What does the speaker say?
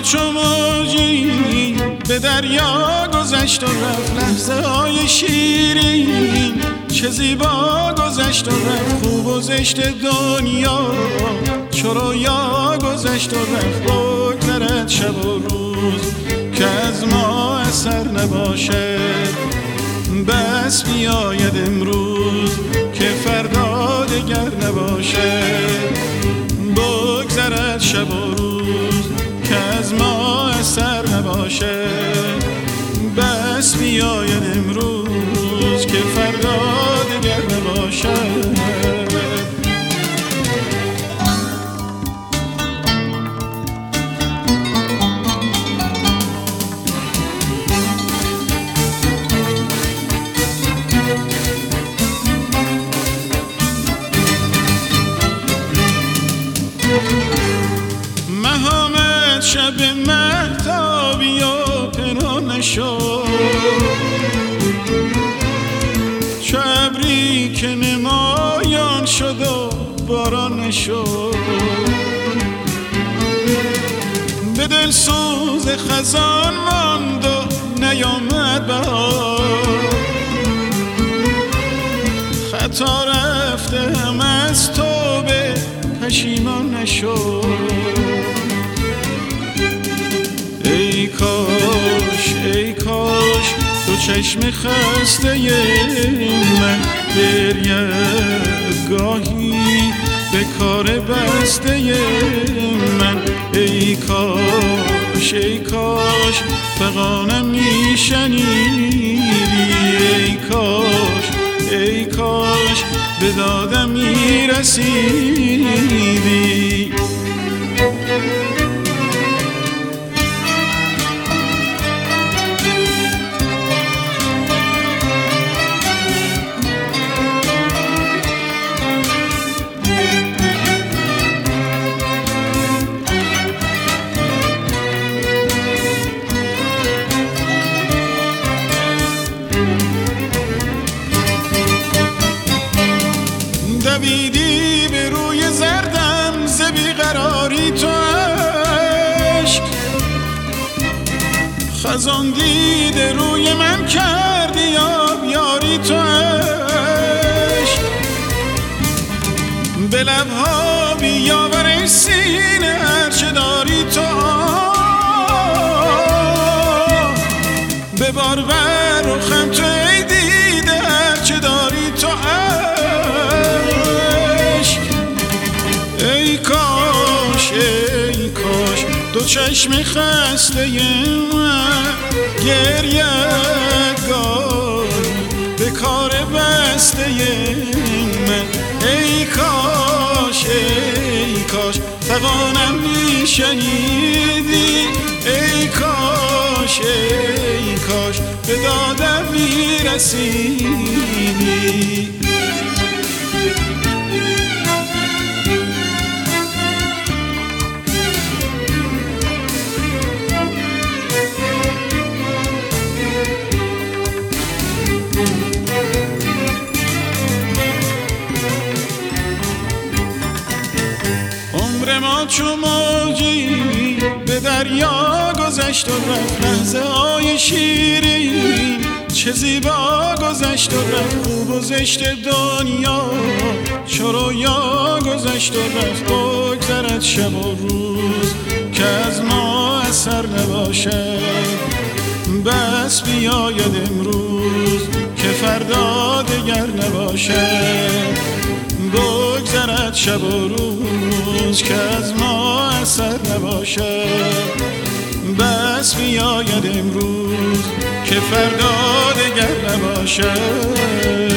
چو موجی به دریا گذشت و رفت، لحظه های شیرین چه زیبا گذشت و رفت. خوب و زشت دنیا چو رویا گذشت و رفت. بگذرد شب و روز که از ما اثر نباشه، بس بیاید امروز که فردا دگر نباشه. بگذرد شب و روز که از ما اثر نباشه، بس بیاید امروز که فردا دگر نباشه. مهامت شب مهتابی و پنهان نشد، چو ابری که نمایان شد و باران نشد. به دل سوز خزان ماند و نیامد بهار، خطا رفته هم از توبه پشیمان نشد. ای کاش ای کاش دو چشم خسته من گریه گاهی به کار بسته من. ای کاش ای کاش فغانم میشنیدی، ای کاش ای کاش به دادم میرسیدی. دویدی به روی زردم ز بیقراری تو عشق، خزان دیده روی من کردی آبیاری تو عشق. به لبها بیاور ای سینه هرچه داری تو، ببار بر رخم تو ای دیده هرچه داری تو. ای کاش ای کاش دو چشم خسته من گریه گاهی به کار بسته من. ای کاش فغانم میشنیدی، ای کاش به دادم میرسیدی. عمر ما چو موجی به دریا گذشت و رفت، لحظه های شیرین چه زیبا گذشت و رفت. خوب و زشت دنیا چو رویا گذشت و رفت. بگذرد شب و روز که از ما اثر نباشه، بس بیاید امروز که فردا دگر نباشه. بگذرد شب و روز که از ما اثر نباشه، بس بیاید امروز که فردا دگر نباشه.